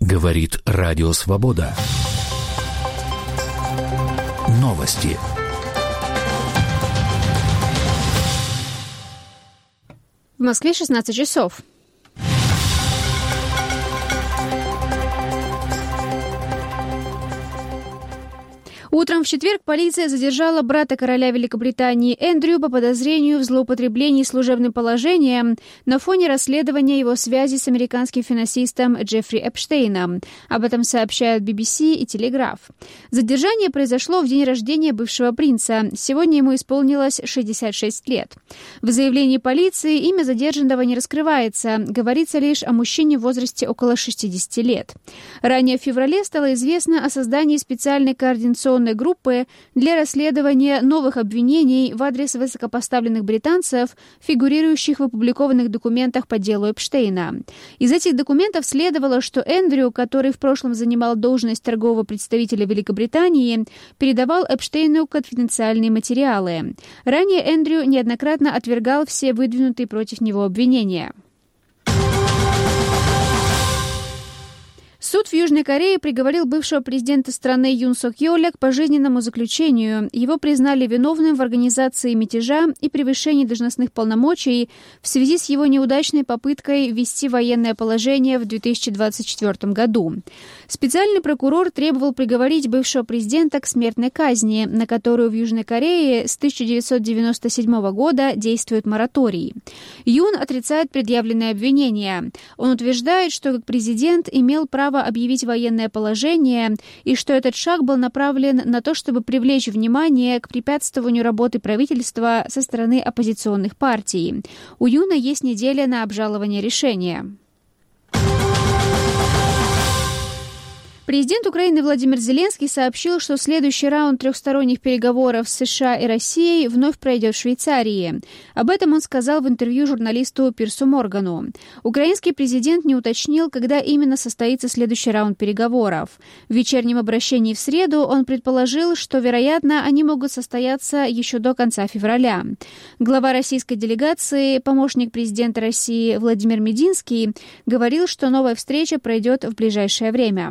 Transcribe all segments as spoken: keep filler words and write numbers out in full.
Говорит Радио Свобода. Новости. В Москве шестнадцать часов. Утром в четверг полиция задержала брата короля Великобритании Эндрю по подозрению в злоупотреблении служебным положением на фоне расследования его связи с американским финансистом Джеффри Эпштейном. Об этом сообщают би би си и Телеграф. Задержание произошло в день рождения бывшего принца. Сегодня ему исполнилось шестьдесят шесть лет. В заявлении полиции имя задержанного не раскрывается. Говорится лишь о мужчине в возрасте около шестидесяти лет. Ранее в феврале стало известно о создании специальной координационной группы для расследования новых обвинений в адрес высокопоставленных британцев, фигурирующих в опубликованных документах по делу Эпштейна. Из этих документов следовало, что Эндрю, который в прошлом занимал должность торгового представителя Великобритании, передавал Эпштейну конфиденциальные материалы. Ранее Эндрю неоднократно отвергал все выдвинутые против него обвинения. Суд в Южной Корее приговорил бывшего президента страны Юн Сок Йоля к пожизненному заключению. Его признали виновным в организации мятежа и превышении должностных полномочий в связи с его неудачной попыткой ввести военное положение в две тысячи двадцать четвёртом году. Специальный прокурор требовал приговорить бывшего президента к смертной казни, на которую в Южной Корее с тысяча девятьсот девяносто седьмого года действует мораторий. Юн отрицает предъявленные обвинения. Он утверждает, что как президент имел право объявить военное положение и что этот шаг был направлен на то, чтобы привлечь внимание к препятствованию работы правительства со стороны оппозиционных партий. У Юна есть неделя на обжалование решения. Президент Украины Владимир Зеленский сообщил, что следующий раунд трехсторонних переговоров с США и Россией вновь пройдет в Швейцарии. Об этом он сказал в интервью журналисту Пирсу Моргану. Украинский президент не уточнил, когда именно состоится следующий раунд переговоров. В вечернем обращении в среду он предположил, что, вероятно, они могут состояться еще до конца февраля. Глава российской делегации, помощник президента России Владимир Мединский, говорил, что новая встреча пройдет в ближайшее время.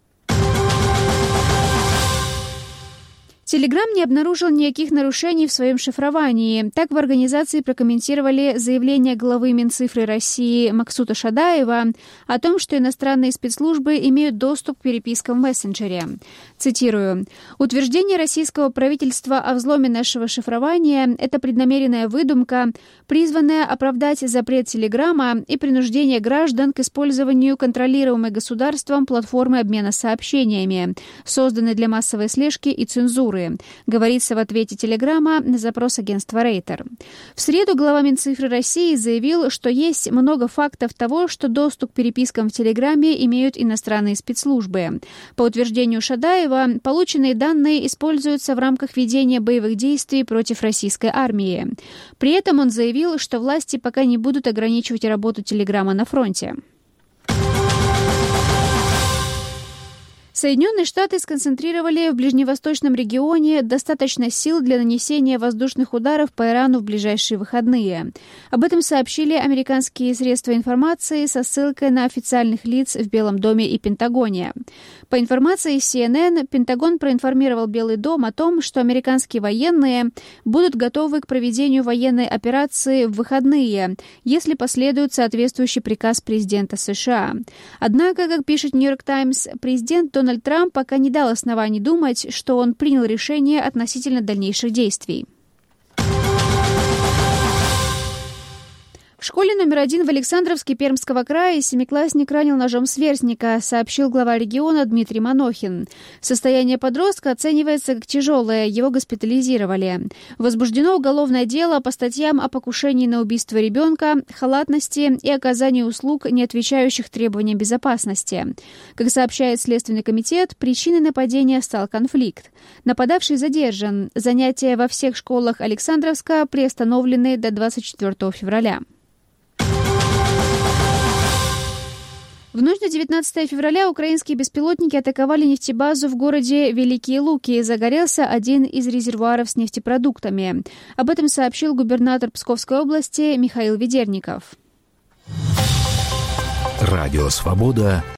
Телеграм не обнаружил никаких нарушений в своем шифровании. Так в организации прокомментировали заявление главы Минцифры России Максута Шадаева о том, что иностранные спецслужбы имеют доступ к перепискам в мессенджере. Цитирую. «Утверждение российского правительства о взломе нашего шифрования – это преднамеренная выдумка, призванная оправдать запрет Телеграма и принуждение граждан к использованию контролируемой государством платформы обмена сообщениями, созданной для массовой слежки и цензуры», говорится в ответе Телеграма на запрос агентства Рейтер. В среду глава Минцифры России заявил, что есть много фактов того, что доступ к перепискам в Телеграме имеют иностранные спецслужбы. По утверждению Шадаева, полученные данные используются в рамках ведения боевых действий против российской армии. При этом он заявил, что власти пока не будут ограничивать работу Телеграма на фронте. Соединенные Штаты сконцентрировали в ближневосточном регионе достаточно сил для нанесения воздушных ударов по Ирану в ближайшие выходные. Об этом сообщили американские средства информации со ссылкой на официальных лиц в Белом доме и Пентагоне. По информации си эн эн, Пентагон проинформировал Белый дом о том, что американские военные будут готовы к проведению военной операции в выходные, если последует соответствующий приказ президента США. Однако, как пишет Нью-Йорк Таймс, президент Дональд Дональд Трамп пока не дал оснований думать, что он принял решение относительно дальнейших действий. В школе номер один в Александровске Пермского края семиклассник ранил ножом сверстника, сообщил глава региона Дмитрий Манохин. Состояние подростка оценивается как тяжелое, его госпитализировали. Возбуждено уголовное дело по статьям о покушении на убийство ребенка, халатности и оказании услуг, не отвечающих требованиям безопасности. Как сообщает Следственный комитет, причиной нападения стал конфликт. Нападавший задержан. Занятия во всех школах Александровска приостановлены до двадцать четвёртого февраля. В ночь на девятнадцатое февраля украинские беспилотники атаковали нефтебазу в городе Великие Луки. Загорелся один из резервуаров с нефтепродуктами. Об этом сообщил губернатор Псковской области Михаил Ведерников. Радио «Свобода»